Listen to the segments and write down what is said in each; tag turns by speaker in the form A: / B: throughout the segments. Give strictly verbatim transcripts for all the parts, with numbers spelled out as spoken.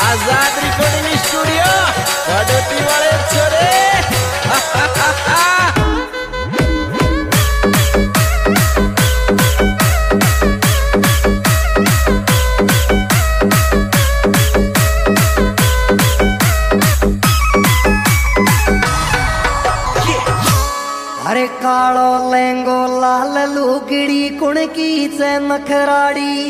A: आजाद recording studio वडोती वाले छोरे
B: अरे कालो लेंगो लाल लुगड़ी कुणकी से नखराड़ी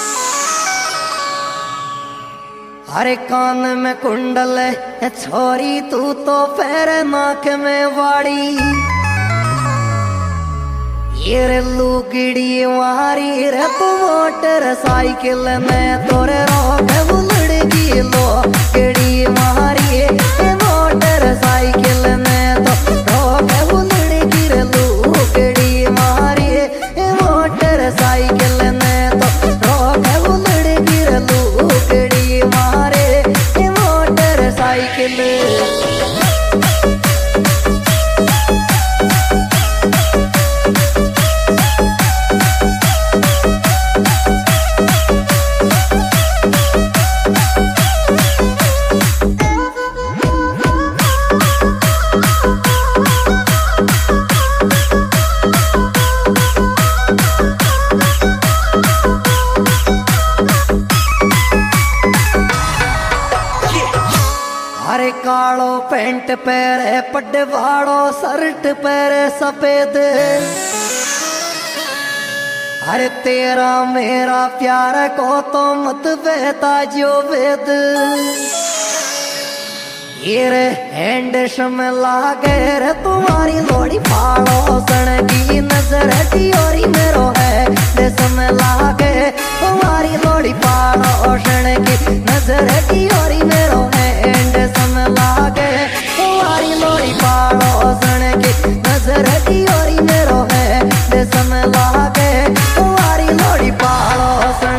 B: अरे कान में कुंडल छोरी तू तो पैर नाक में वाड़ी ये रे लुगड़ी मारी रे तू मोटर साइकिल में तोरे रोक लड़की लो गड़ी मारी मोटर साइकिल में तो रोक लड़की रे लुगड़ी मारी मोटर साइकिल में तो रोक लड़की रे लुगड़ी मारे मोटर साइकिल अरे कालो पेंट पैरे पटवाड़ो शर्ट पैरे सफेद अरे तेरा मेरा प्यार को तो मत बहता जो वेद ये रे हैंडसम लागे रे तुम्हारी लोड़ी पाड़ो सन की नजर टियोरी मेरो है देशम लागे तुम्हारी लोड़ी पाड़ो सन की नजर टियोरी मेरो है हैंडसम लागे तुम्हारी लोड़ी पाड़ो सन की नजर टियोरी मेरो है देशम लागे तुम्हारी लोड़ी पाड़ो सन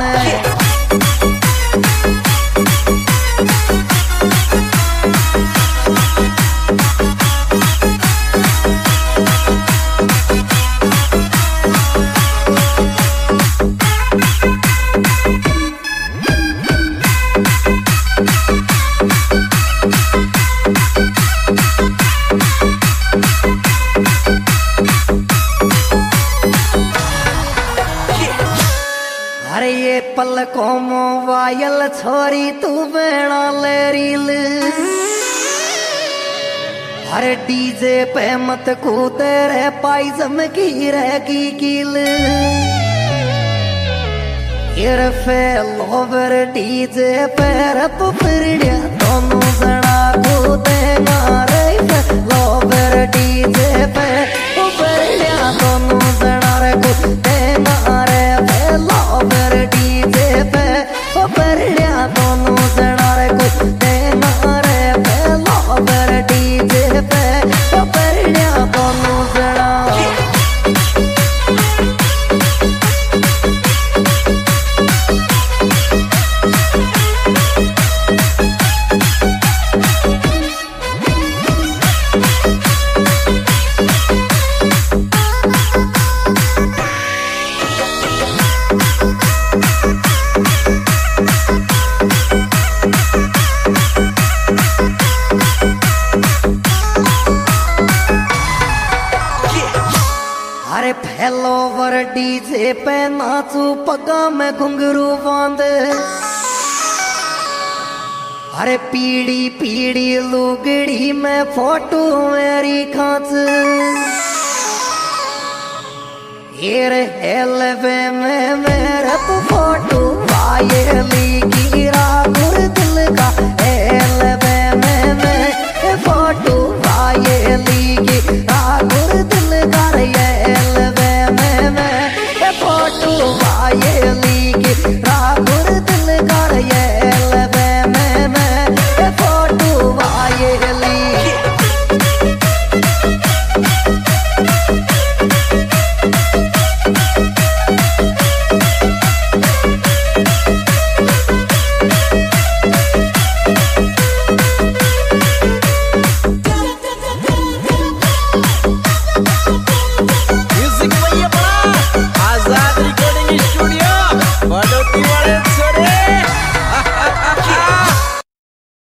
B: अरे ये पलकों मोबाइल छोरी तू बेड़ा ले रील अरे डीजे पे मत कूदे रे पाइजम की रहेगी कील ये फेल ओवर डीजे पे रप फिर दोनों जना कूदे मारे फेल ओवर डीजे पे ऊपर दोनों जना रे कूदे मारे फेल ओवर डीजे पे ऊपर दोनों जना रे कूदे मारे फेल ओवर डीजे पे ऊपर दोनों जना अरे फैलोवर डीजे पे नाचू पगा में घुंघरू बांध अरे पीड़ी पीड़ी लुगड़ी में फोटो मेरी खांच ये रे हेलवे में मेरे